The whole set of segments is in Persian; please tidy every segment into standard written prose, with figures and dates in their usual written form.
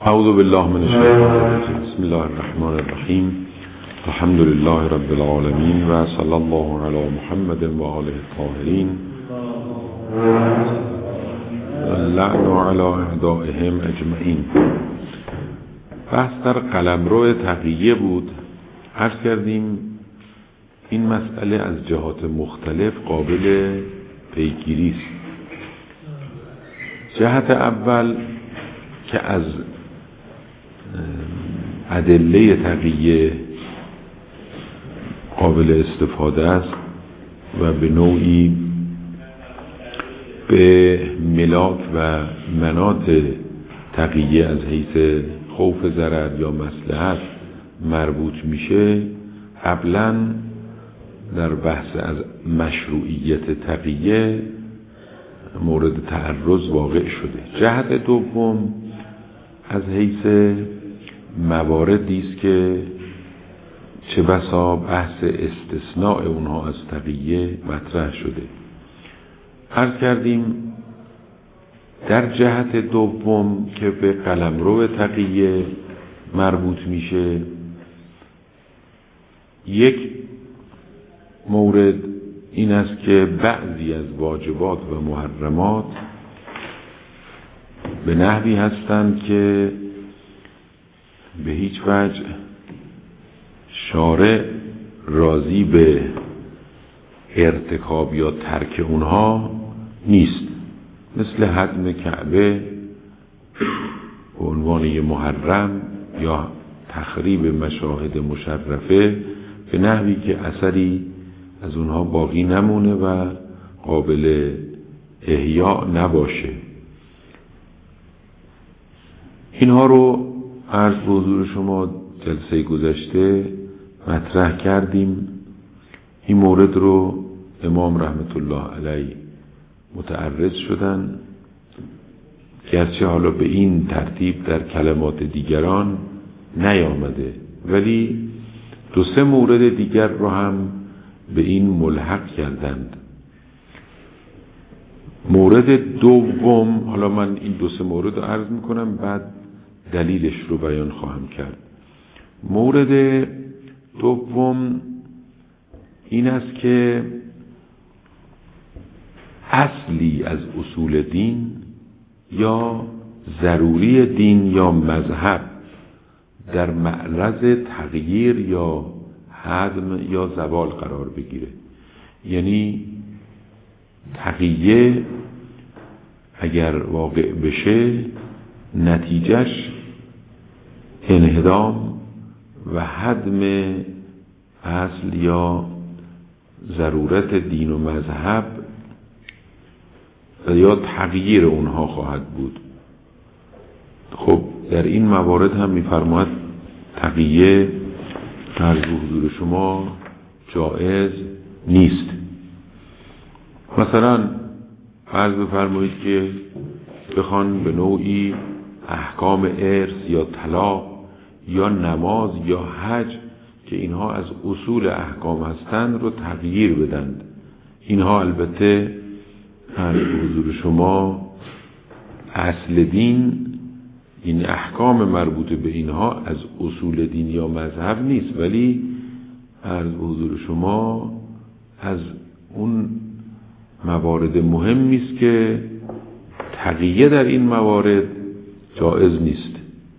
اعوذ بالله من الشیطان الرجیم. بسم الله الرحمن الرحیم. الحمد لله رب العالمین و صلی الله علی محمد و آله الطاهرین اللعن علی اعدائهم اجمعین. بحث در قلمرو تقیه بود. عرض کردیم این مسئله از جهات مختلف قابل پیگیری است. جهت اول که از ادله تقیه قابل استفاده است و به نوعی به ملاک و مناط تقیه از حیث خوف ضرر یا مصلحت مربوط میشه، قبلا در بحث از مشروعیت تقیه مورد تعرض واقع شده. جهت دوم از حیث مواردی است که چه بسا بحث استثناء اونها از تقیه مطرح شده. عرض کردیم در جهت دوم که به قلمرو تقیه مربوط میشه، یک مورد این است که بعضی از واجبات و محرمات به نحوی هستند که به هیچ وجه شارع راضی به ارتکاب یا ترک اونها نیست، مثل هدم کعبه به عنوان یه محرم یا تخریب مشاهد مشرفه به نحوی که اثری از اونها باقی نمونه و قابل احیا نباشه. اینها رو عرض به حضور شما جلسه گذشته مطرح کردیم. این مورد رو امام رحمت الله علیه متعرض شدن، گرچه حالا به این ترتیب در کلمات دیگران نیامده، ولی دو سه مورد دیگر رو هم به این ملحق کردند. مورد دوم، حالا من این دو سه مورد رو عرض میکنم بعد دلیلش رو بیان خواهم کرد. مورد دوم این است که اصلی از اصول دین یا ضروری دین یا مذهب در معرض تغییر یا هدم یا زوال قرار بگیره. یعنی تقیه اگر واقع بشه نتیجهش انهدام و هدم اصل یا ضرورت دین و مذهب یا تغییر اونها خواهد بود. خب در این موارد هم می‌فرماید تقیه در حضور شما جائز نیست. مثلا فرض بفرمایید که بخوان به نوعی احکام ارث یا طلاق یا نماز یا حج که اینها از اصول احکام هستند رو تغییر بدند. اینها البته در حضور شما اصل دین، این احکام مربوط به اینها از اصول دین یا مذهب نیست، ولی عرض به حضور شما از اون موارد مهمی است که تقیه در این موارد جائز نیست.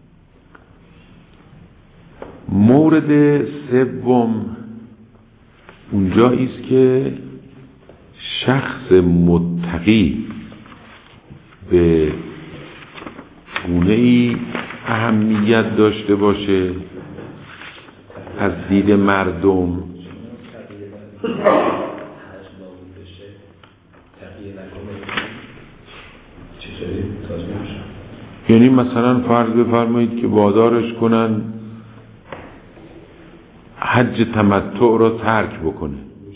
مورد سوم اونجایی است که شخص متقی به گونه‌ای اهمیت داشته باشه از دید مردم. یعنی مثلا فرض بفرمایید که وادارش کنن حج تمتع را ترک بکنه.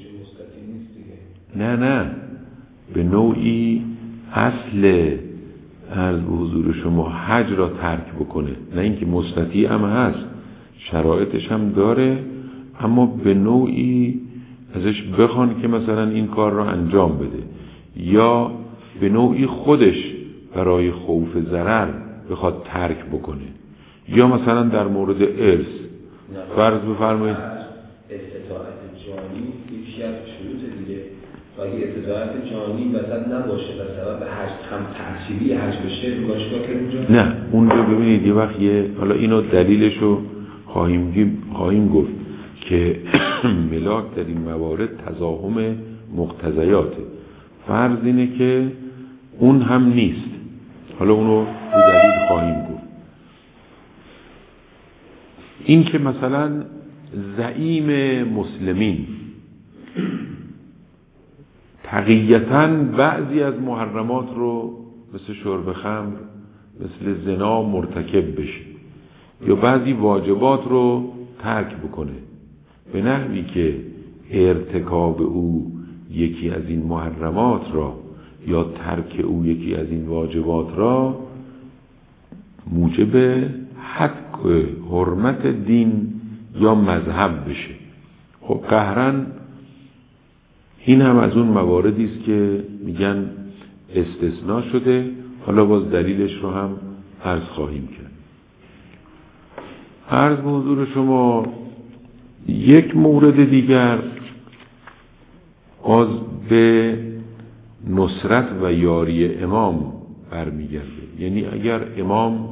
نه به نوعی اصل عرض به حضور شما حج را ترک بکنه، نه اینکه مستطیع هم هست، شرایطش هم داره، اما به نوعی ازش بخوان که مثلا این کار را انجام بده، یا به نوعی خودش برای خوف ضرر بخواد ترک بکنه. یا مثلا در مورد ارث فرض بفرمایید استطاعت جانی یکی از شروط دیگه، اگه استطاعت جانی وسط نباشه و سبب هم تأثیری حج بشه باشگاه که اونجا نه، اونجا ببینید یه وقت حالا اینو دلیلشو خواهیم گفت که ملاک در این موارد تزاحم مقتضیاته. فرض اینه که اون هم نیست، حالا اونو به دلیل خواهیم گفت. این که مثلا زعیم مسلمین تقییتاً بعضی از محرمات رو مثل شرب خمر، مثل زنا مرتکب بشه، یا بعضی واجبات رو ترک بکنه به نحوی که ارتکاب او یکی از این محرمات را یا ترک او یکی از این واجبات را موجب حق حرمت دین یا مذهب بشه. خب قهرن این هم از اون مواردی است که میگن استثناء شده. حالا باز دلیلش رو هم عرض خواهیم کرد. عرض به حضور شما یک مورد دیگر باز به نصرت و یاری امام برمیگرده. یعنی اگر امام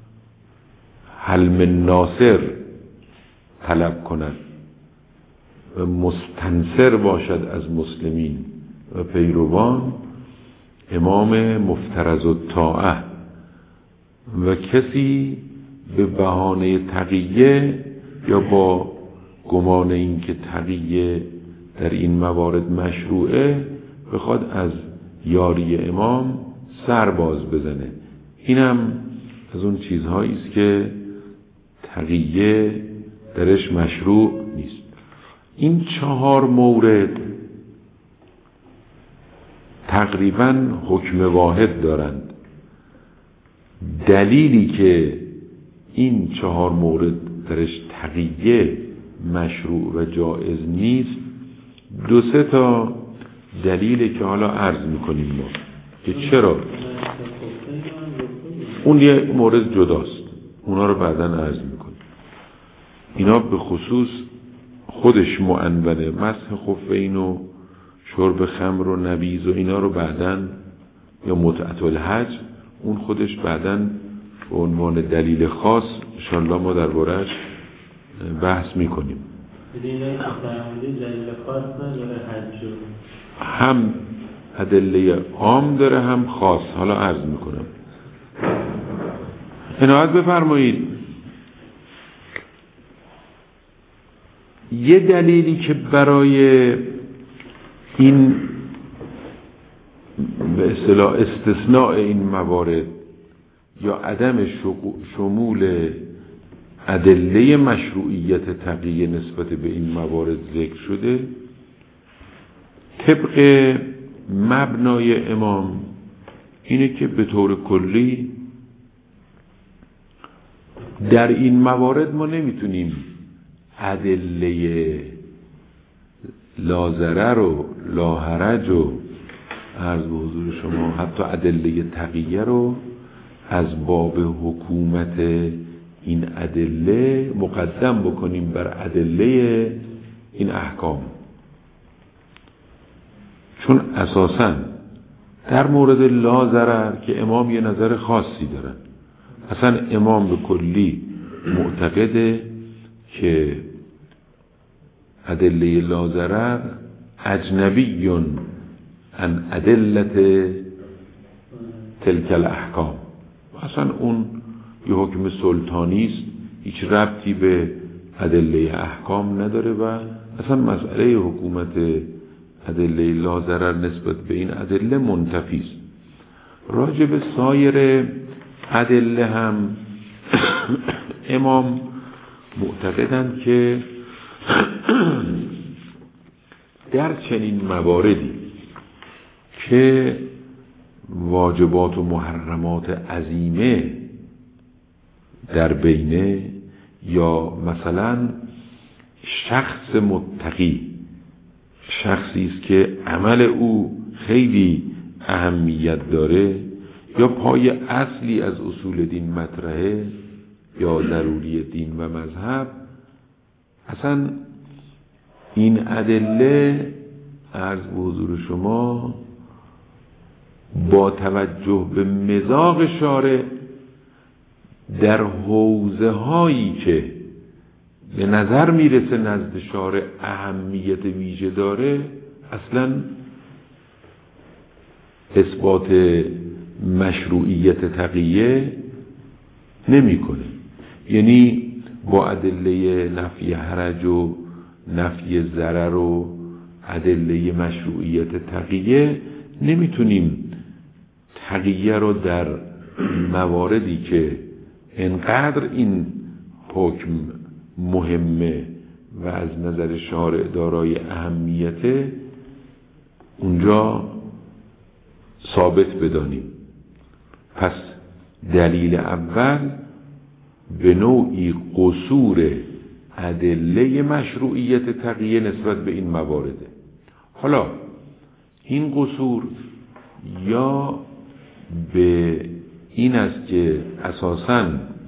حلم ناصر طلب کند و مستنصر باشد از مسلمین و پیروان، امام مفترض الطاعه، و کسی به بهانه تقیه یا با گمان این که تقیه در این موارد مشروعه بخواد از یاری امام سر باز بزنه، اینم از اون چیزهایی است که تقیه درش مشروع نیست. این 4 مورد تقریباً حکم واحد دارند. دلیلی که این 4 مورد درش تقیه مشروع و جائز نیست 2-3 تا دلیله که حالا عرض میکنیم ما که چرا. اون یه مورد جداست، اونا رو بعداً عرض میکنیم. اینا به خصوص خودش معنونه، مسح خفین و شرب خمر و نبیذ و اینا رو بعداً، یا متعة الحج، اون خودش بعداً به عنوان دلیل خاص انشاءالله ما درباره‌اش بحث میکنیم. دلیل خاص نداره حج، هم ادله عام داره هم خاص. حالا عرض میکنم. عنایت بفرمایید. یه دلیلی که برای این به اصطلاح استثناء این موارد یا عدم شمول ادله مشروعیت تقیه نسبت به این موارد ذکر شده، طبق مبنای امام اینه که به طور کلی در این موارد ما نمیتونیم ادله لا ضرر و لا حرج و عرض به حضور شما حتی ادله تقیه رو از باب حکومت این ادله مقدم بکنیم بر ادله این احکام، چون اساساً در مورد لا ضرر که امام یه نظر خاصی دارن. اصلا امام به کلی معتقده که ادله لا ضرر اجنبیون عن ادلت تلک الاحکام. اصلا اون یه حکم سلطانی است، هیچ ربطی به ادله احکام نداره و اصلا مسئله حکومت ادله لا ضرر نسبت به این ادله منتفی است. راجع به سایر ادله هم امام معتقدند که در چنین مواردی که واجبات و محرمات عظیمه در بینه، یا مثلا شخص متقی، شخصی است که عمل او خیلی اهمیت داره، یا پای اصلی از اصول دین مطرحه یا ضروری دین و مذهب، اصلا این ادله عرض به حضور شما با توجه به مذاق شارع در حوزه هایی که به نظر میرسه نزد شارع اهمیت ویژه داره اصلا اثبات مشروعیت تقیه نمیکنه. یعنی با ادله نفی حرج و نفی ضرر و ادله مشروعیت تقیه نمیتونیم تقیه رو در مواردی که انقدر این حکم مهمه و از نظر شارع دارای اهمیته اونجا ثابت بدانیم. پس دلیل اول به نوعی قصور ادله مشروعیت تقیه نسبت به این موارده. حالا این قصور یا به این است که اساساً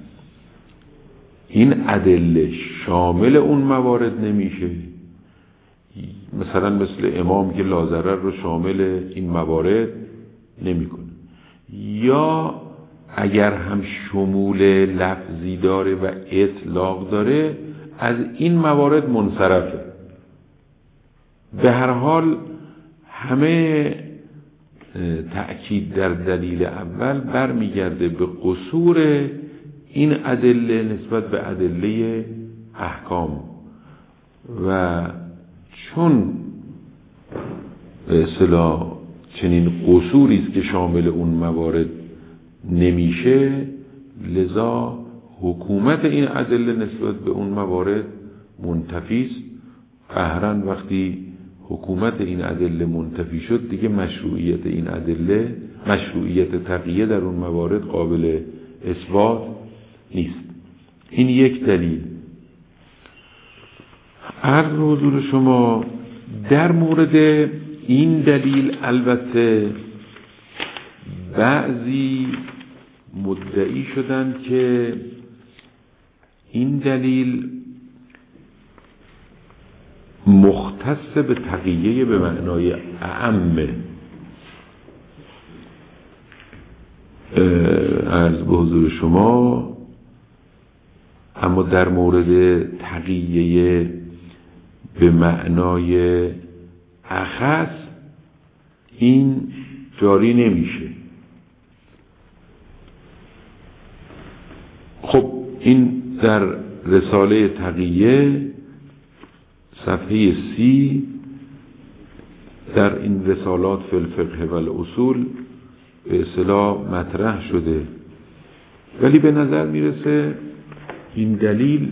این ادله شامل اون موارد نمیشه، مثلا مثل امام که لازرر رو شامل این موارد نمیکنه، یا اگر هم شمول لفظی داره و اطلاق داره از این موارد منصرفه. به هر حال همه تأکید در دلیل اول برمیگرده به قصور این ادله نسبت به ادله احکام و چون به اصطلاح چنین قصوری است که شامل اون موارد نمیشه، لذا حکومت این ادله نسبت به اون موارد منتفی است. قهرن وقتی حکومت این ادله منتفی شد دیگه مشروعیت این ادله، مشروعیت تقیه در اون موارد قابل اثبات نیست. این یک دلیل. عرض حضور شما در مورد این دلیل البته بعضی مدعی شدند که این دلیل مختص به تقیه به معنای اعمه. عرض به حضور شما اما در مورد تقیه به معنای اخص این جاری نمیشه. خب این در رساله تقیه صفحه 30 در این رسالات فی الفقه و الاصول به اصطلاح مطرح شده، ولی به نظر میرسه این دلیل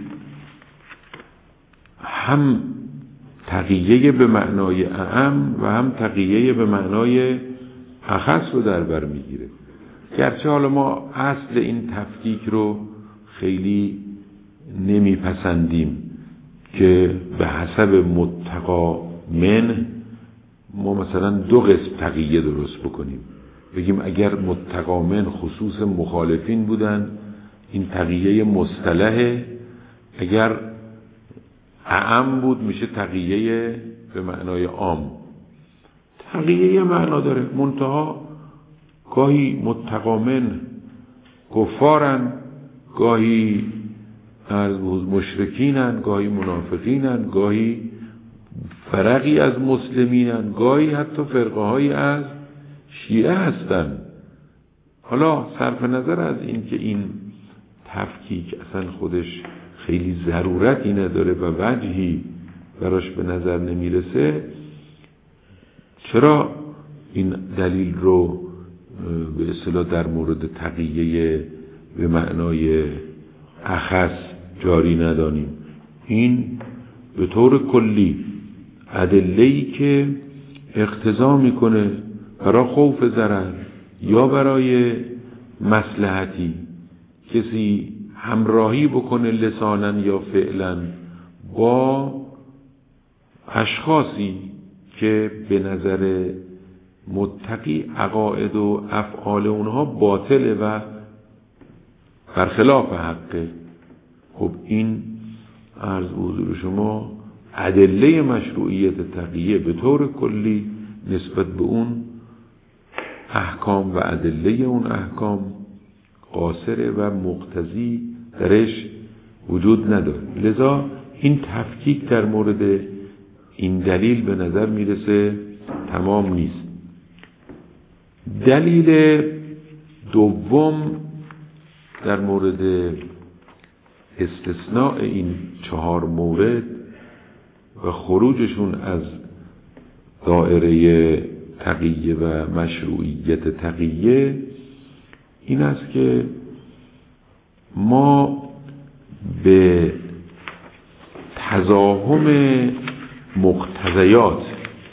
هم تقیه به معنای اعم و هم تقیه به معنای اخص رو در بر میگیره. گرچه حالا ما اصل این تفکیک رو خیلی نمیپسندیم که به حسب متقا من ما مثلا دو قسم تقیه درست بکنیم، بگیم اگر متقا من خصوص مخالفین بودن این تقیه مصطلحه، اگر اعم بود میشه تقیه به معنای عام. تقیه معنا داره، منتها گاهی متقا من کفارن، گاهی مشرکینن، گاهی منافقینن، گاهی فرقی از مسلمینن، گاهی حتی فرقه هایی از شیعه هستن. حالا صرف نظر از این که این تفکیک اصلا خودش خیلی ضرورتی نداره و وجهی براش به نظر نمیرسه، چرا این دلیل رو به اصطلاح در مورد تقیه به معنای اخص جاری ندانیم؟ این به طور کلی ادله‌ای که اقتضا میکنه برای خوف ضرر یا برای مصلحتی کسی همراهی بکنه لسانا یا فعلا با اشخاصی که به نظر متقی عقاید و افعال اونها باطله و برخلاف حقه. خب این عرض به حضور شما ادله مشروعیت تقیه به طور کلی نسبت به اون احکام و ادله اون احکام قاصره و مقتضی درش وجود نداره. لذا این تفکیک در مورد این دلیل به نظر میرسه تمام نیست. دلیل دوم در مورد استثناء این 4 مورد و خروجشون از دائره تقیه و مشروعیت تقیه این است که ما به تزاحم مقتضیات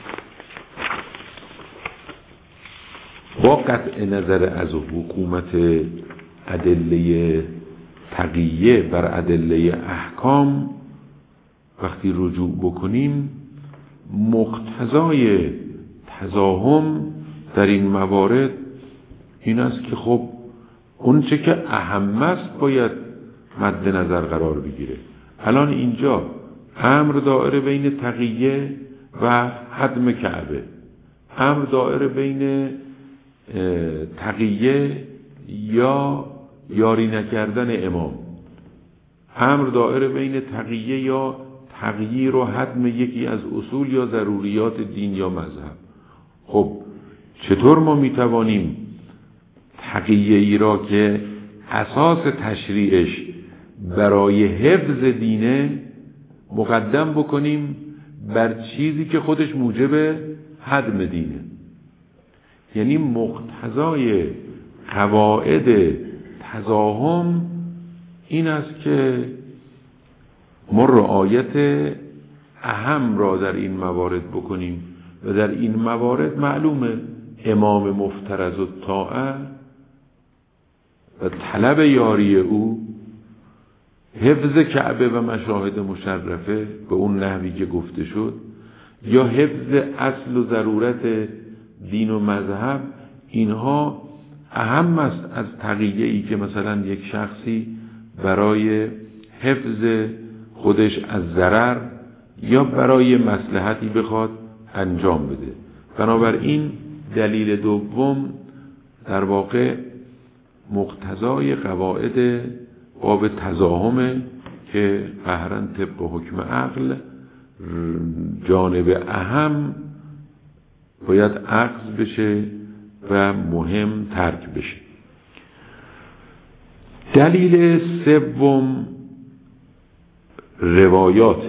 با قطع نظر از حکومت ادله تقیه بر ادله احکام وقتی رجوع بکنیم، مقتضای تزاحم در این موارد این است که خب اون چه که اهم است باید مد نظر قرار بگیره. الان اینجا امر دائره بین تقیه و هدم کعبه، امر دائره بین تقیه یا یاری نکردن امام، امر دائره بین تقیه یا تغییر و هدم یکی از اصول یا ضروریات دین یا مذهب. خب چطور ما میتوانیم تقیه ای را که اساس تشریعش برای حفظ دینه مقدم بکنیم بر چیزی که خودش موجب هدم دینه؟ یعنی مقتضای قواعد تزاحم این است که ما رعایت اهم را در این موارد بکنیم و در این موارد معلومه امام مفترض الطاعه و طلب یاری او، حفظ کعبه و مشاهد مشرفه به اون نحوی که گفته شد، یا حفظ اصل و ضرورت دین و مذهب، اینها اهم است از تقیه ای که مثلا یک شخصی برای حفظ خودش از ضرر یا برای مصلحتی بخواد انجام بده. بنابراین دلیل دوم در واقع مقتضای قواعد باب تزاحمه که قهرا طبق حکم عقل جانب اهم باید عقض بشه و مهم ترک بشه. دلیل سوم روایات.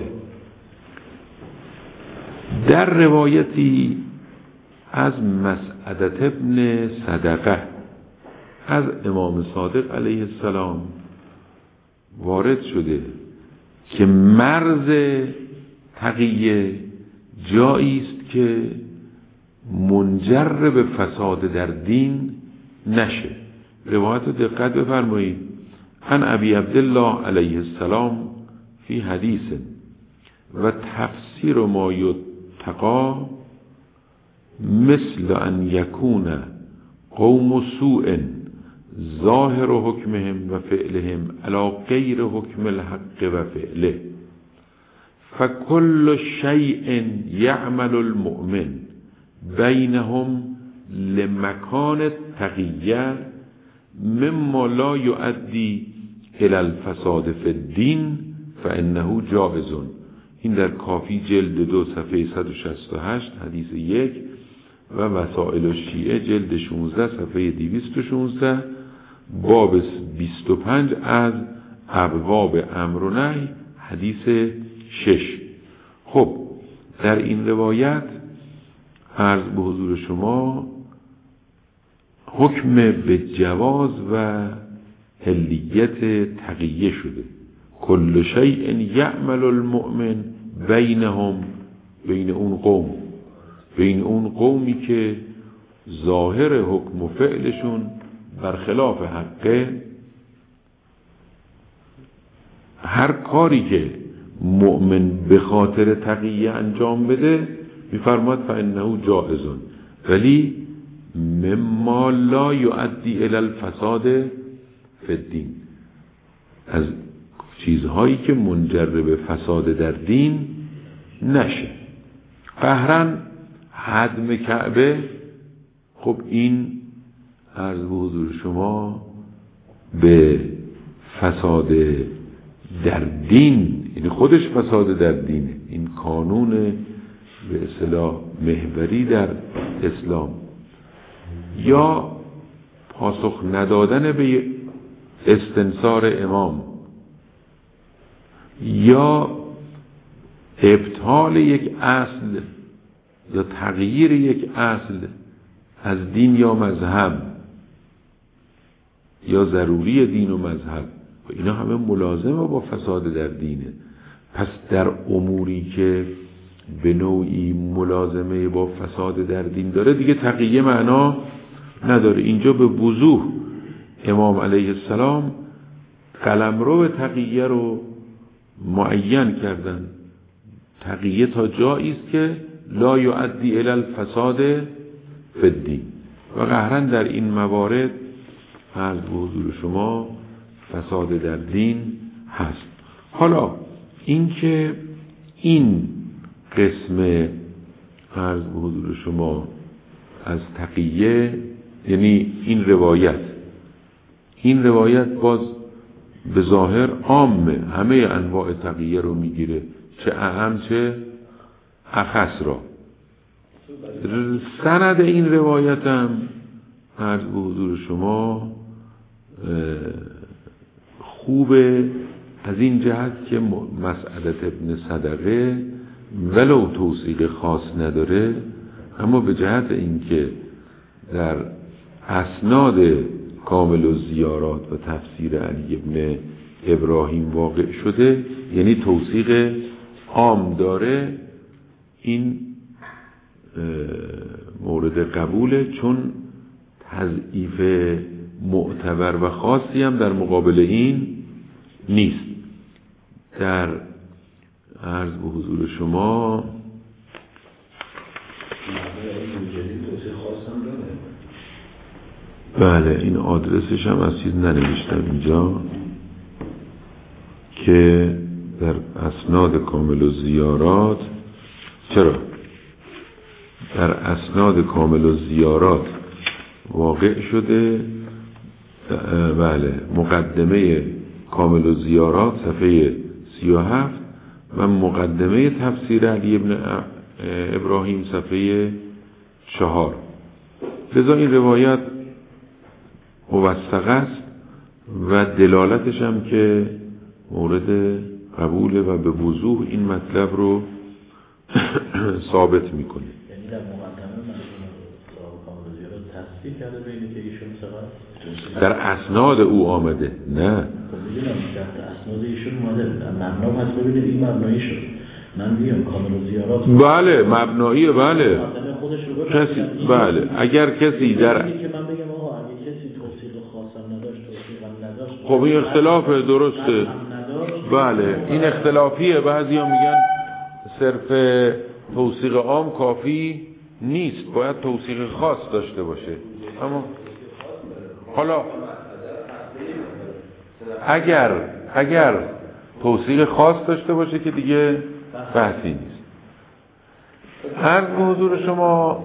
در روایتی از مسعدة ابن صدقه از امام صادق علیه السلام وارد شده که مرز تقیه جایی است که منجر به فساد در دین نشه. روایت رو دقت بفرمایید. عن ابی عبدالله علیه السلام فی حدیث و تفسیر ما یتقا مثل ان یکون قوم سوء ظاهر حکمهم و فعلهم علی غیر حکم الحق و فعله فکل شیء یعمل المؤمن بینهم لمکان التقیه مما لا یؤدی الی الفساد فی الدین فانه جائز. این در کافی جلد 2 صفحه 168 حدیث 1 و وسائل الشیعه جلد 16 صفحه 216 باب 25 از ابواب امر و نهی حدیث 6. خب در این روایت عرض به حضور شما حکم به جواز و حلیت تقیه شده. کل شیء یعمل المؤمن بینهم، بین اون قومی که ظاهر حکم و فعلشون برخلاف حقه، هر کاری که مؤمن به خاطر تقیه انجام بده میفرماد فانه جائزون، ولی مما لا یؤدی الی الفساد فی الدین، از چیزهایی که منجر به فساد در دین نشه. قهرن هدم کعبه، خب این عرض به حضور شما به فساد در دین، یعنی خودش فساد در دینه. این کانون به اصطلاح محوری در اسلام. یا پاسخ ندادن به استنصار امام، یا ابطال یک اصل یا تغییر یک اصل از دین یا مذهب یا ضروری دین و مذهب، اینا همه ملازمه با فساد در دینه. پس در اموری که به نوعی ملازمه با فساد در دین داره دیگه تقیه معنا نداره. اینجا به وضوح امام علیه السلام قلمرو تقیه رو معین کردن. تقیه تا جایی است که لا یؤدی الی الفساد فی الدین، و قهرن در این موارد عرض به حضور شما فساد در دین هست. حالا اینکه این قسم عرض به حضور شما از تقیه، یعنی این روایت باز به ظاهر عامه، همه انواع تقیه رو میگیره، چه اعم چه اخص را. سند این روایت هم عرض به حضور شما خوبه از این جهت که مسعدة ابن صدقه ولو توثیق خاص نداره، اما به جهت اینکه در اسناد کامل الزیارات و تفسیر علی ابن ابراهیم واقع شده، یعنی توثیق عام داره، این مورد قبوله، چون تضعیف معتبر و خاصی هم در مقابل این نیست. در عرض به حضور شما بله این آدرسش هم از چیز ننوشتم اینجا که در اسناد کامل الزیارات، چرا در اسناد کامل الزیارات واقع شده. بله مقدمه کامل الزیارات صفحه 37 و مقدمه تفسیر علی ابن ابراهیم صفحه 4. لذا این روایت موثق است و دلالتش هم که مورد قبوله و به وضوح این مطلب رو ثابت میکنه. یعنی در مقدمه صاحب کامل الزیارات تصدیق کرده بینه که ایشون ثقه در اسناد او آمده. نه میدونم در اسناد ایشون اومده، مبنا پس ببینید این مبنایی شد. من میگم کامل الزیارات بله مبناییه، بله خودش رو کسی بله اگر کسی در که من بگم آقا اگه کسی توصیق خاصم نداشت توصیقم نداشت، خب این اختلاف درسته. بله این اختلافیه. بعضیا میگن صرف توصیق عام کافی نیست، باید توصیق خاص داشته باشه. اما حالا اگر توصیق خاص داشته باشه که دیگه بحثی نیست. هر حضور شما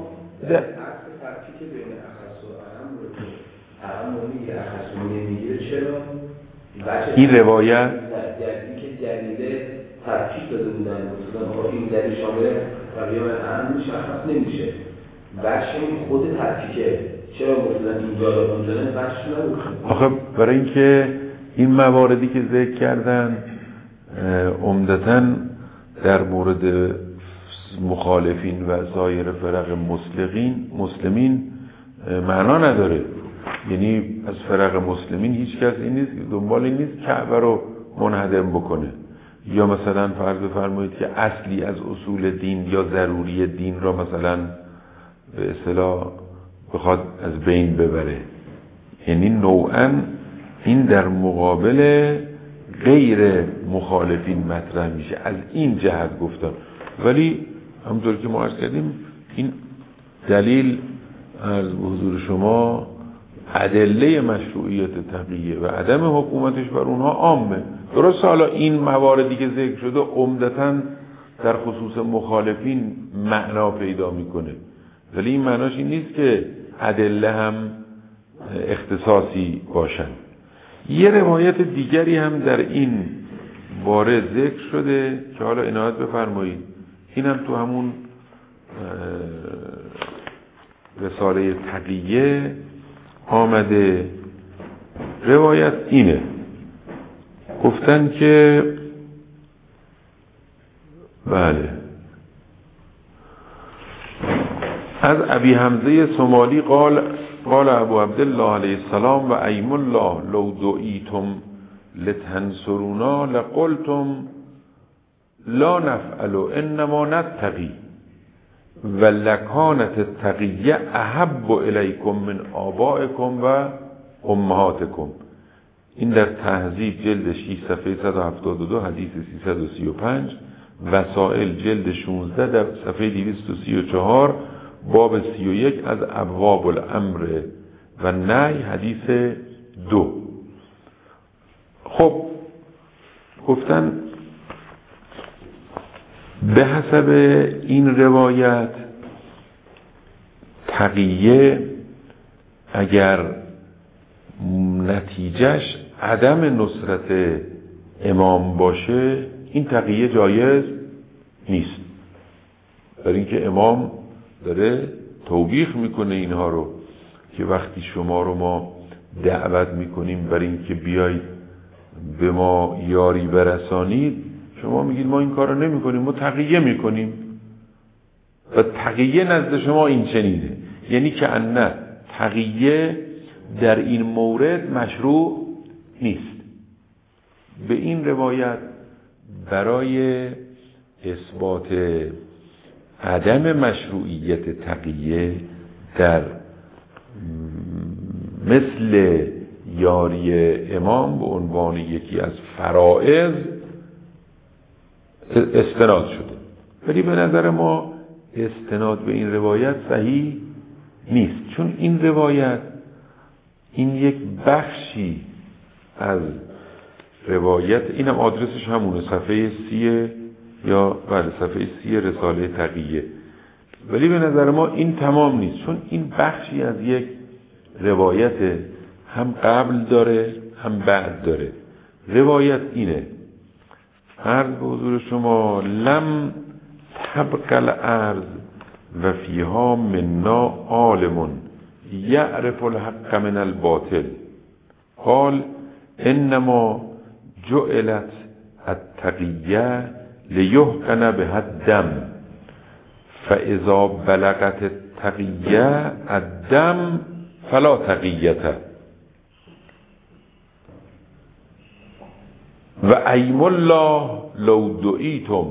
این روایت که دلیل ترکیب داده بودن مثلا این دلیل شامل رویه اهم مشخص نمیشه، بخش خود ترکیبه چرا مثلا اینجا رو میذارن بخش نمیشه. آخه برای اینکه این مواردی که ذکر کردن عمدتاً در مورد مخالفین و سایر فرق مسلمین معنا نداره. یعنی از فرق مسلمین هیچ کس این نیست دنبال این نیست کعبه رو منهدم بکنه، یا مثلا فرض بفرمایید که اصلی از اصول دین یا ضروری دین را مثلا به اصطلاح بخواد از بین ببره. یعنی نوعاً این در مقابل غیر مخالفین مطرح میشه، از این جهت گفتم. ولی همونطور که ما عرض کردیم این دلیل از حضور شما ادله مشروعیت تقیه و عدم حکومتش بر اونها عامه. درست حالا این مواردی که ذکر شده عمدتاً در خصوص مخالفین معنا پیدا میکنه، ولی این معناش این نیست که ادله هم اختصاصی باشن. یه روایت دیگری هم در این باره ذکر شده که حالا عنایت بفرمایید، این هم تو همون رساله تقیه آمده. روایت اینه، گفتن که بله از ابی حمزه سمالی قال ابو عبدالله علیه السلام و ایم الله لو دعیتم لتنصرونا لقلتم لا نفعل انما نتقی و لکانت التقیه احب الیکم من آبائکم و امهاتکم. این در تهذیب جلد 6 صفحه 172 حدیث 335، وسائل جلد 16 در صفحه 234 باب 31 از ابواب الامر و نهی حدیث 2. خب گفتن به حسب این روایت تقیه اگر نتیجهش عدم نصرت امام باشه این تقیه جایز نیست، برای اینکه امام داره توبیخ میکنه اینها رو که وقتی شما رو ما دعوت میکنیم برای اینکه بیایید به ما یاری برسانید، شما میگید ما این کار رو نمی کنیم، ما تقیه میکنیم و تقیه نزد شما این چنینه، یعنی که نه تقیه در این مورد مشروع نیست. به این روایت برای اثبات عدم مشروعیت تقیه در مثل یاری امام به عنوان یکی از فرائض استناد شده، ولی به نظر ما استناد به این روایت صحیح نیست، چون این روایت این یک بخشی از روایت، اینم آدرسش همونه صفحه 30 یا بله صفحه 30 رساله تقیه، ولی به نظر ما این تمام نیست، چون این بخشی از یک روایت هم قبل داره هم بعد داره. روایت اینه، عرض به حضور شما لم تبق الارض و فیها منا عالم یعرف الحق من الباطل قال انما جعلت التقیه لیحقن بها الدم فاذا بلغت التقیه الدم فلا تقیته و ایم الله لو دعیتم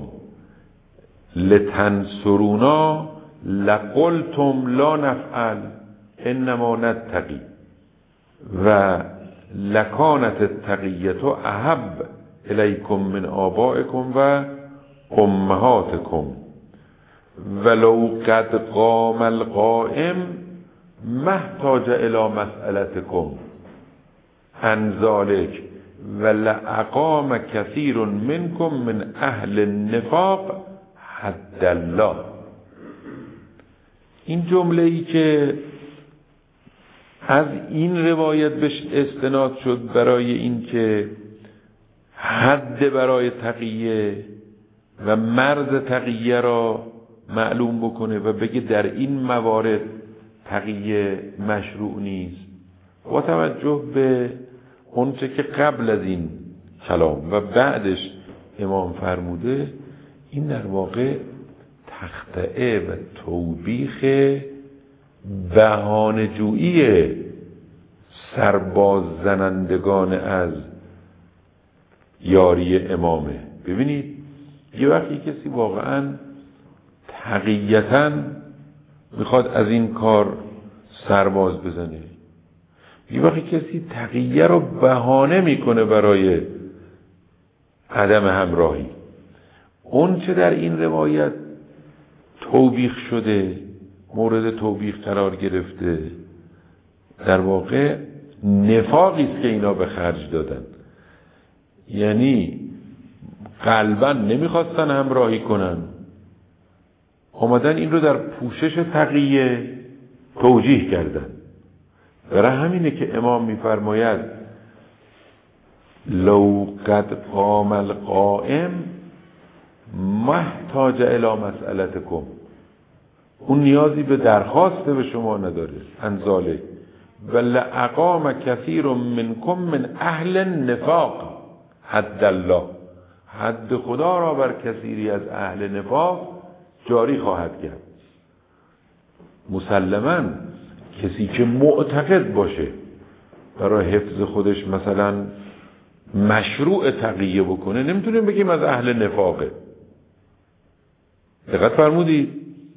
لتنصرونا لقلتم لا نفعل انما نتقی و لکانت التقیه احب الیکم من آبائکم و امهاتکم ولو قد قام القائم محتاج الی مسئلتکم عن ذلک ولأقام کثیر منکم من اهل النفاق حد الله. این جمله ای که از این روایت بهش استناد شد برای این که حد برای تقیه و مرز تقیه را معلوم بکنه و بگه در این موارد تقیه مشروع نیست، با توجه به اونچه که قبل از این کلام و بعدش امام فرموده، این در واقع تخطئه و توبیخ بهانه‌جویی سرباز زنندگان از یاری امامه. ببینید یه وقتی کسی واقعا تقیتاً میخواد از این کار سرباز بزنه، یه وقتی کسی تقیه رو بهانه میکنه برای عدم همراهی، اون چه در این روایت توبیخ شده، مورد توبیخ قرار گرفته، در واقع نفاقی است که اینا به خرج دادن. یعنی قلباً نمیخواستن همراهی کنن، اومدن این رو در پوشش تقیه توجیه کردن. برای همینه که امام میفرماید لو قد قام القائم محتاج الی مسئلتکم، اون نیازی به درخواست به شما نداره. انزاله ولا اقام کثیر منکم من اهل النفاق حد الله، حد خدا را بر کثیری از اهل نفاق جاری خواهد کرد. مسلماً کسی که معتقد باشه برای حفظ خودش مثلا مشروع تقیه بکنه، نمیتونیم بگیم از اهل نفاقه. دقت فرمودید؟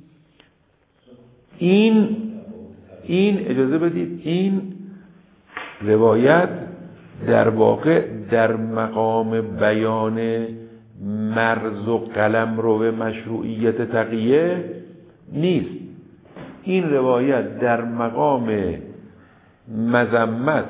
این اجازه بدید، این روایت در واقع در مقام بیان مرز و قلمرو مشروعیت تقیه نیست. این روایت در مقام مذمت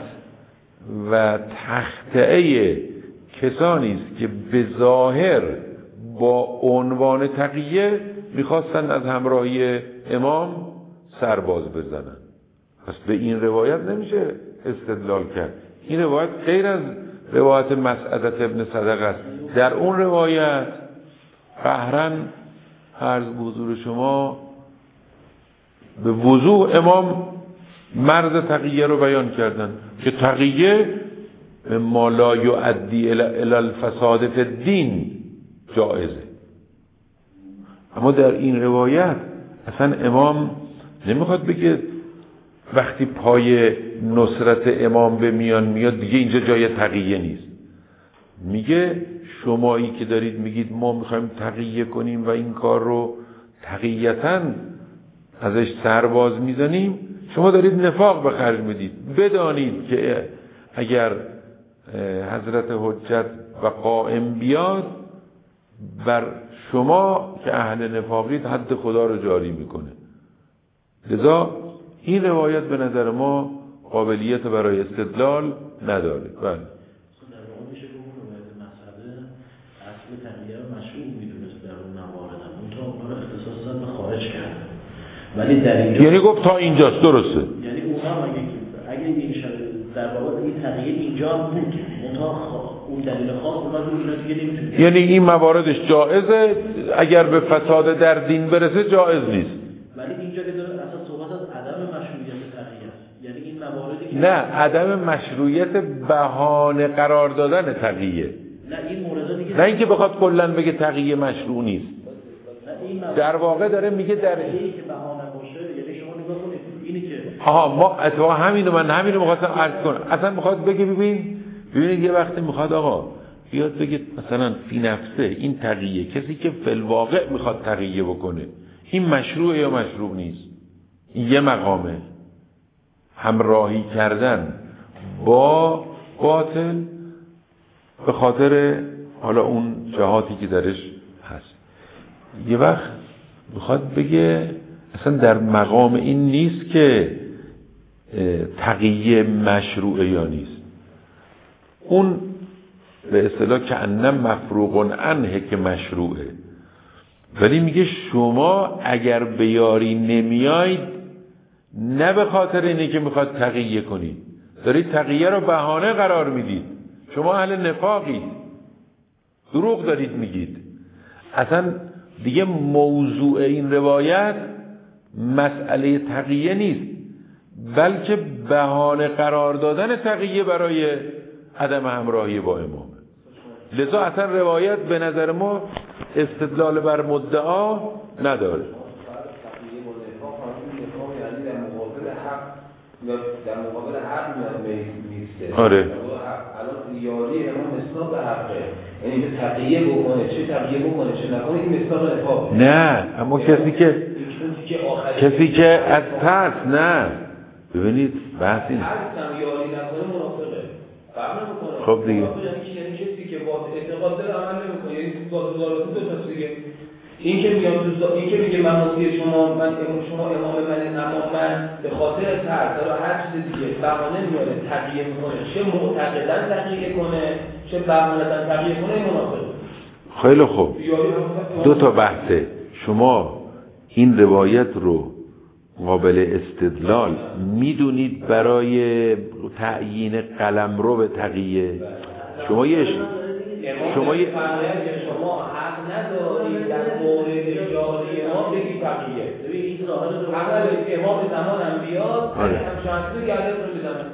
و تخطئه کسانی است که به ظاهر با عنوان تقیه میخواستن از همراهی امام سرباز بزنن. پس به این روایت نمیشه استدلال کرد. این روایت غیر از روایت مسعدة ابن صدقه است. در اون روایت قهرن عرض به حضور شما به وضوح امام مرز تقیه رو بیان کردن که تقیه ما لا یؤدی الی الفساد فی الدین جائزه. اما در این روایت اصلا امام نمیخواد بگه وقتی پای نصرت امام به میان میاد دیگه اینجا جای تقیه نیست. میگه شمایی که دارید میگید ما میخوایم تقیه کنیم و این کار رو تقیتاً ازش سرباز میزنیم، شما دارید نفاق به خرج میدید. بدانید که اگر حضرت حجت و قائم بیاد بر شما که اهل نفاقید حد خدا رو جاری میکنه. لذا این روایت به نظر ما قابلیت برای استدلال نداره. بله. در واقع میشه که اون روایت مسئله اصل تقیه رو مشروع میدونست در اون موارد، اون تا اونا رو اختصاص داد به خارج کرد. ولی در اینجا یعنی گفت تا اینجاست، درسته. یعنی اونا اگه این در واقع این تقیه اینجا بود، اون دلیل خاص بود و اینا دیگه نمیتونه. یعنی این مواردش جائزه، اگر به فساد در دین برسه جائز نیست. ولی اینجا که داره اساس صحبت از عدم مشروعیت تقیه است. یعنی این مواردی که نه، عدم مشروعیت بهانه قرار دادن تقیه. نه این مورد دیگه، نه اینکه بخواد کلا بگه تقیه مشروع نیست. در واقع داره میگه در این که بهانه باشه. یعنی شما نگاه کنید اینی که ما اتفاقا همینو می‌خواستم عرض کنم. اصلا میخواد بگه ببینید یه وقتی میخواد آقا بیاد بگه مثلا فی نفسه این تقیه، کسی که فی الواقع میخواد تقیه بکنه این مشروع یا مشروع نیست. این یه مقامه، همراهی کردن با باطل به خاطر حالا اون جهاتی که درش هست. یه وقت میخواد بگه اصلا در مقام این نیست که تقیه مشروعه یا نیست. اون به اصطلاح که انم مفروغ عنه که مشروعه. ولی میگه شما اگر به یاری نمیاید، نه به خاطر اینه که میخواد تقیه کنید، دارید تقیه رو بهانه قرار میدید. شما اهل نفاقید، دروغ دارید میگید. اصلا دیگه موضوع این روایت مسئله تقیه نیست، بلکه بهانه قرار دادن تقیه برای عدم همراهی با امام. لذا اصلا روایت به نظر ما استدلال بر مدعا نداره. در مقابل حق میسته. آره. الان یاری امام اسلام به حقه، یعنی به تقیه بکنه، چه تقیه بکنه چه نکنه، این مثال نفاق. نه، اما کسی که از ترس، نه ببینید بحث این هستم یاری نکنه منافقه، فرق نمیکنه. خب دیگه یعنی کسی که با اعتقاد داره عمل نمیکنه، یعنی با ضرورت دو تا دیگه این که میگه من مفتی شما امام من اما من به خاطر ترس و هر چیز دیگه بهانه میاره تقیه میکنه، چه معتقداً تقیه کنه چه بهانه‌اً تقیه کنه منافقه. خیلی خوب، دو تا بحثه. شما این روایت رو قابل استدلال میدونید برای تعیین قلمرو به تقیه؟ شما حق ندارید در مورد جاری ما بگید تقیه. ببین این ظاهر رو امام زمان انبیاء هم شانسی گرده رو میزنن.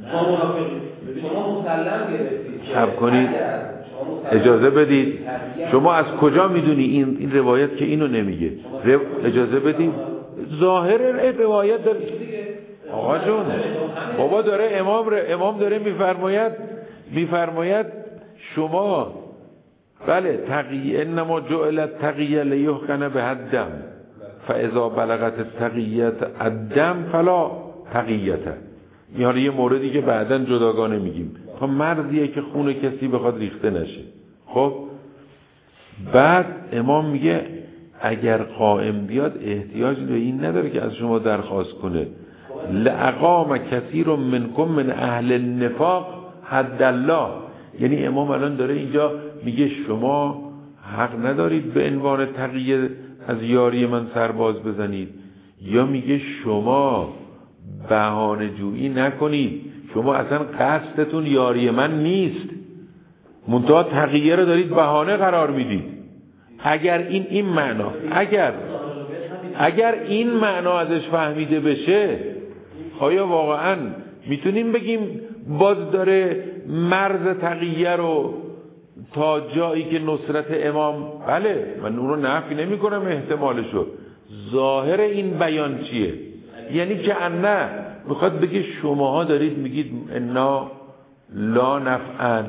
شما مسلم گرفتید. صبر کنید، اجازه بدید. شما از کجا میدونی این روایت که اینو نمیگه؟ اجازه بدید. ظاهر روایت داره. آقا جون بابا داره امام داره میفرماید شما بله تقیه انما جعل التقیه لیحقن به الدم فاذا بلغت التقیه الدم فلا تقیه. یعنی یه موردی که بعداً جداگانه میگیم تا مرزیه که خون کسی بخواد ریخته نشه. خب بعد امام میگه اگر قائم بیاد احتیاج به این نداره که از شما درخواست کنه لاقام کثیر منکم من اهل النفاق حد الله. یعنی امام الان داره اینجا میگه شما حق ندارید به عنوان تقیه از یاری من سرباز بزنید، یا میگه شما بهانه جویی نکنید، شما اصلا قصدتون یاری من نیست، منتها تقیه رو دارید بهانه قرار میدید. اگر این معنا اگر این معنا ازش فهمیده بشه، آیا واقعا میتونیم بگیم باز داره مرز تقیه رو تا جایی که نصرت امام، بله من اون رو نفی نمی کنم احتمالشو، ظاهر این بیان چیه؟ یعنی که نه میخواد بگه شماها دارید میگید انا لا نفعل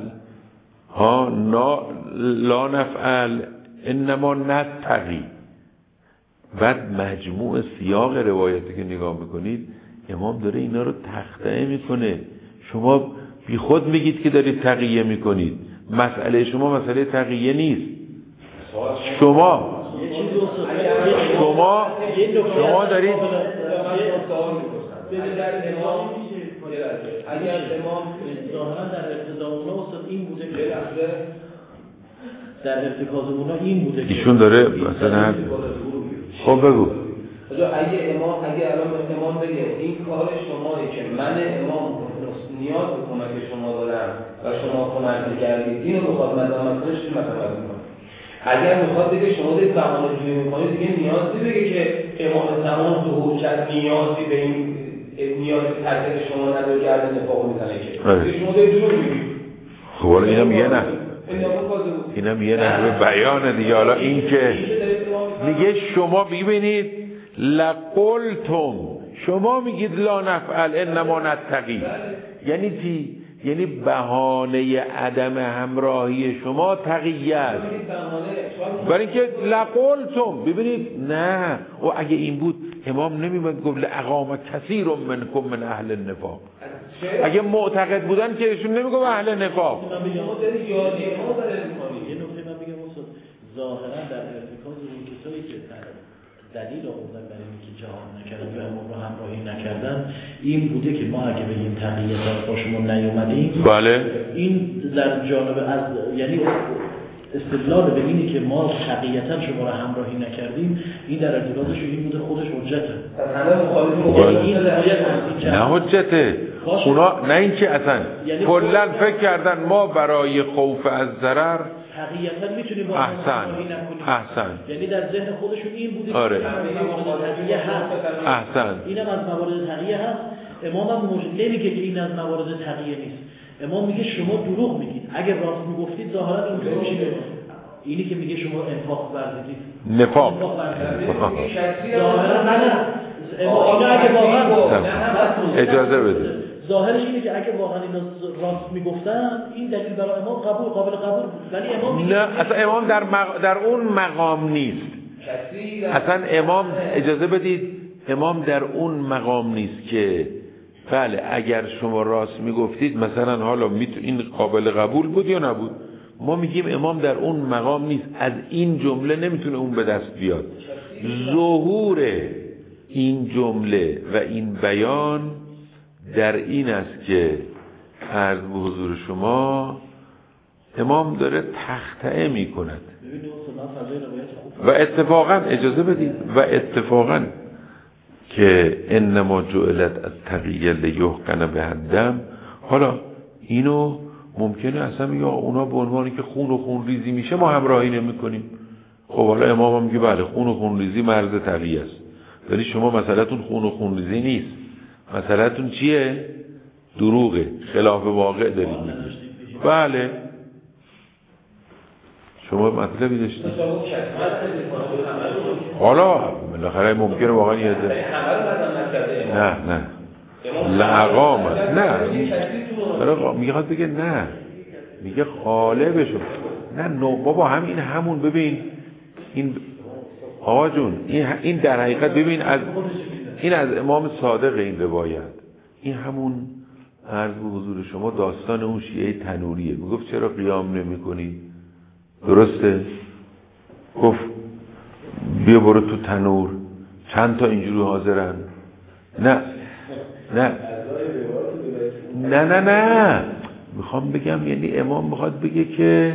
لا نفعل انما نتقی. بعد مجموع سیاق روایتی که نگاه میکنید امام داره اینا رو تخطئه میکنه. شما بی خود میگید که دارید تقیه میکنید، مسئله شما مسئله تقیه نیست. شما دارید اگر امام ظاهرا در ابتدا اونا اصلا این بوده که در ارتکاز اونا این بوده که ایشون داره مثلا خب بگو اگه الان امام بگه این کار شمایی که من امام نیاز به کمک شما دارم و شما کمک کردید اینو بخواد مدامت کنه چی مدامت میکنه؟ اگر میخواد بگه شما دارید بهانه جویی میکنید دیگه نیازی بگه که امام زمان تو حجت نیازی به این نیاز ترتیب شما نداره گرد نفاق میزنه که شما دارید جور میگید. خب اینم یه نحوه بیانه دیگه. حالا این که میگه شما ببینید لقلتم، شما میگید لا نفعل انما نتقی، یعنی چی؟ یعنی بهانه عدم همراهی شما تقیه است. برای اینکه لقلتم ببینید نه، و اگه این بود امام نمیمد گفت اقام کثیر منکم من اهل النفاق. اگه معتقد بودن که ایشون نمیگفت اهل نفاق. یه نکته من بگم ظاهرا در ارتکاز اون کسایی که دلیل آوردن برای اینکه جهاد نکردن و امام رو همراهی نکردن این بوده که ما اگه به این تقیه با شما نیومدیم، بله این در جانب از یعنی استدلال به اینی که ما تقیتا شما رو همراهی نکردیم این در ارتکازش این بوده، خودش حجته. نه حجته اونا، نه این که اصلا کلا فکر کردن ما برای خوف از ضرر تقیتا میتونیم با احسن یعنی در ذهن خودشون این بوده آره. که تقیه هست. احسن اینم از موارد تقیه هست. امام هم نمیگه که این از موارد تقیه نیست، امام میگه شما دروغ میگید، اگر راست میگفتید ظاهرا اینجوری میشه. اینی که میگه شما انفاق ورزیدید نفاق ظاهرا نه اینا اگه واقعا اجازه بده ظاهرش اینه که اگه واقعا اینا راست میگفتن این دلیل برای امام قابل قبول بود، ولی امام نه اصلا امام در اون مقام نیست. اصلا امام اجازه بدید امام در اون مقام نیست که بله اگر شما راست میگفتید مثلا حالا این قابل قبول بود یا نبود، ما میگیم امام در اون مقام نیست، از این جمله نمیتونه اون به دست بیاد. ظهور این جمله و این بیان در این است که عرض به حضور شما امام داره تخطئه میکند و اتفاقا اجازه بدید و اتفاقا که انما جعلت التقیه لیحقن به الدم. حالا اینو ممکنه اصلا یا اونا به عنوانی که خون و خون ریزی میشه ما همراهی نمی کنیم. خب حالا امام هم میگه بله خون و خون ریزی مرز تقیه است، ولی شما مسئله‌تون خون و خون ریزی نیست، مسئله‌تون چیه؟ دروغه، خلاف واقع دارید میگید. بله شما مطلبی داشتید حالا بالاخره ممکنه واقعا یه نه لعقام نه میخواد بگه نه، میگه قالبشو نه بابا همون ببین این آقا جون این در حقیقت ببین این از امام صادق این روایت، این همون عرض به حضور شما داستان اون شیعه تنوریه. میگفت چرا قیام نمی کنی؟ درسته؟ گفت بیا برو تو تنور، چند تا اینجوری حاضرن؟ نه میخوام بگم یعنی امام میخواد بگه که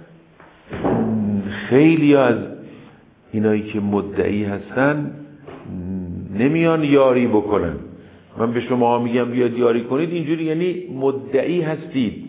خیلی از اینایی که مدعی هستن نمیان یاری بکنن. من به شما میگم بیاد یاری کنید اینجوری یعنی مدعی هستید.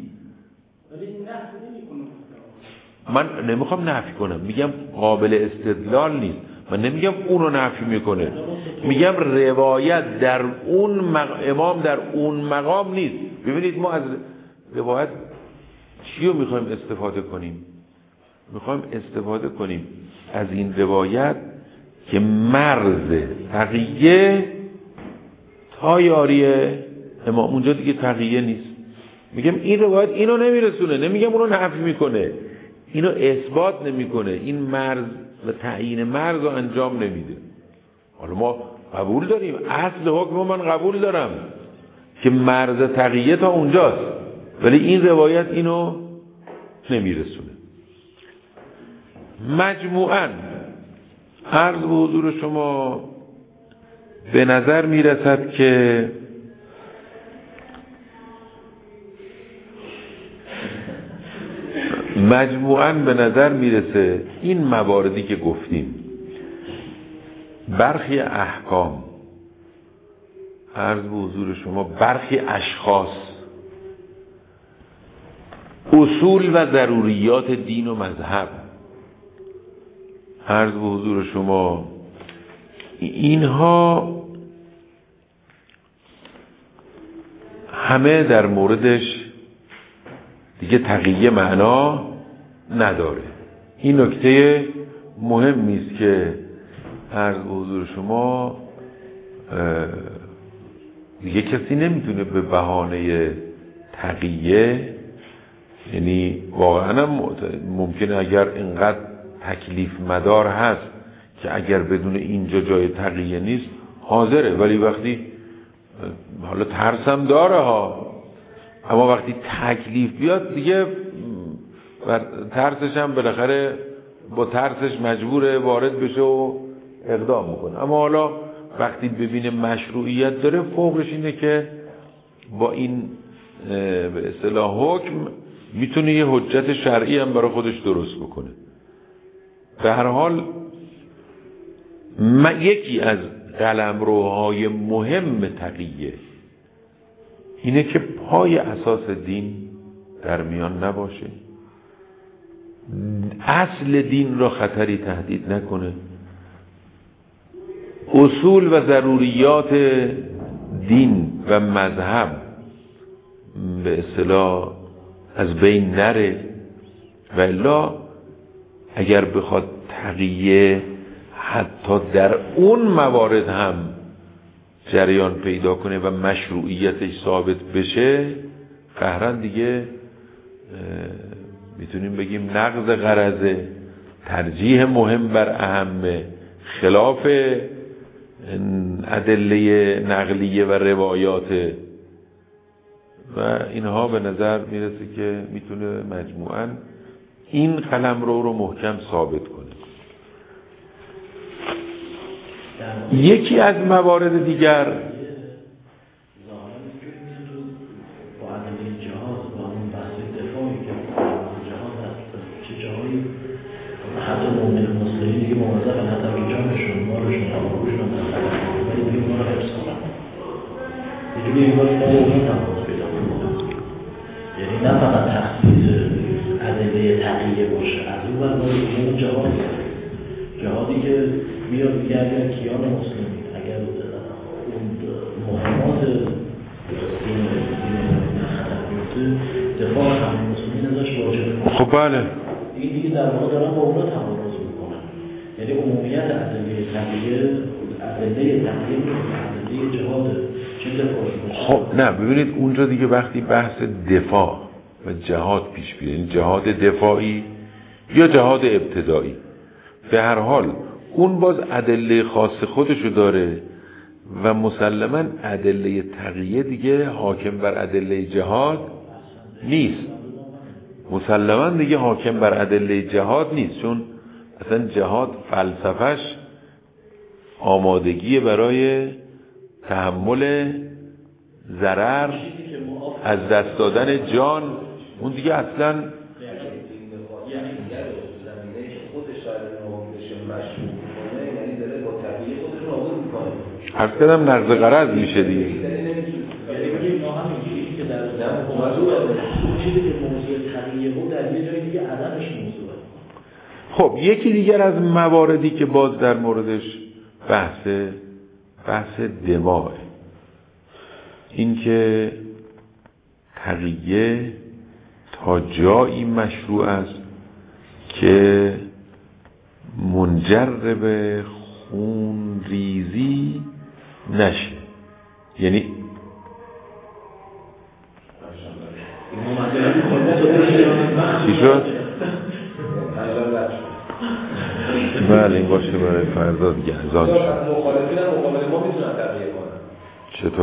من نمیخوام نفی کنم، میگم قابل استدلال نیست. من نمیگم اونو نفی میکنه، میگم روایت در اون امام در اون مقام نیست. ببینید ما از روایت چیو میخوایم استفاده کنیم؟ میخوایم استفاده کنیم از این روایت که مرز تقیه تا یاری امام، اونجا دیگه تقیه نیست. میگم این روایت اینو نمیرسونه، نمیگم اونو نفی میکنه، اینو اثبات نمیکنه، این مرز و تعیین مرز رو انجام نمیده. حالا ما قبول داریم، اصل حکم من قبول دارم که مرز تقیه تا اونجاست، ولی این روایت اینو نمیرسونه. مجموعاً عرض به حضور شما به نظر میرسد که به نظر میرسه این مواردی که گفتیم، برخی احکام عرض به حضور شما، برخی اشخاص، اصول و ضروریات دین و مذهب، عرض به حضور شما اینها همه در موردش دیگه تقیه معنا نداره. این نکته مهمی است که عرض به حضور شما دیگه کسی نمیتونه به بهانه تقیه، یعنی واقعا ممکنه اگر اینقدر تکلیف مدار هست که اگر بدون اینجا جای تقیه نیست حاضره، ولی وقتی حالا ترسم داره ها، اما وقتی تکلیف بیاد دیگه ترسش هم بالاخره با ترسش مجبوره وارد بشه و اقدام میکنه. اما حالا وقتی ببینه مشروعیت داره، فوقش اینه که با این به اصطلاح حکم میتونه یه حجت شرعی هم برای خودش درست بکنه. به هر حال یکی از قلمروهای مهم تقیه اینه که پای اساس دین در میان نباشه، اصل دین را خطری تهدید نکنه، اصول و ضروریات دین و مذهب به اصطلاح از بین نره. و الا اگر بخواد تقیه حتی در اون موارد هم جریان پیدا کنه و مشروعیتش ثابت بشه، قهرن دیگه میتونیم بگیم نقض غرضه، ترجیح مهم بر اهم، خلاف ادله نقلیه و روایات، و اینها به نظر میرسه که میتونه مجموعاً این قلمرو رو محکم ثابت کنه. یکی از موارد دیگر حتی مومن مسلمی دیگه موظفن حتی که جانشون، مالشون، آبروشون ولی دیگه اونا رو حفظ کنن. یه جوری این باید باید اون تماس پیدا کنن. یعنی نه فقط تخصیص ادله تقیه باشه، از اون باید اون جهاد جهادی که بیاد دیگه اگر کیان مسلمی اگر اون مهمات دین خطر بیفته دفاع همه مسلمین ازش واجبه. خب بله این دیگه در واقع دارن با اونا تمارز میکنن. یعنی عمومیت ادله تقیه جهاد چه دفاعی. خب نه ببینید اونجا دیگه وقتی بحث دفاع و جهاد پیش بیاد، این جهاد دفاعی یا جهاد ابتدایی، به هر حال اون باز ادله خاص خودشو داره و مسلماً ادله تقیه دیگه حاکم بر ادله جهاد نیست. مسلماً دیگه حاکم بر ادله جهاد نیست، چون اصلا جهاد فلسفهش آمادگی برای تحمل ضرر از دست دادن جان، اون دیگه اصلا حرف کردم نقض غرض میشه دیگه. خب یکی دیگر از مواردی که باز در موردش بحث دماغه، این که تقیه تا جایی مشروع است که منجر به خون ریزی نشه. یعنی چی شد؟ بله این باشه برای فردا دیگه ازان شد. مخالفین هم مقابل ما میتونن تغییر کنن. چطور؟